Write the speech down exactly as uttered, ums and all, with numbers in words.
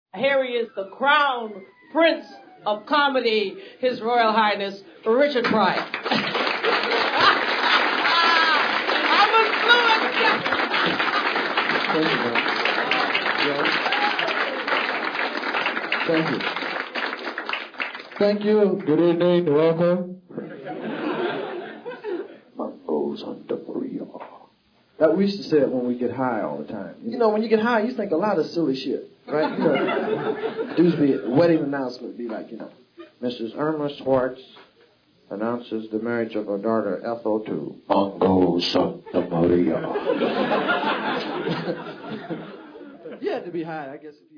Here he is, the crown prince of comedy, His Royal Highness Richard Pryor. I'm a fluent. Thank you. Thank you. Good evening. Welcome. Mongo's Santa Maria. That we used to say it when we get high all the time. You know, when you get high, you think a lot of silly shit, right? You know, dudes be wedding announcement be like, you know, Missus Irma Schwartz announces the marriage of her daughter Ethel to Mongo Santa Maria. You had to be high, I guess. If you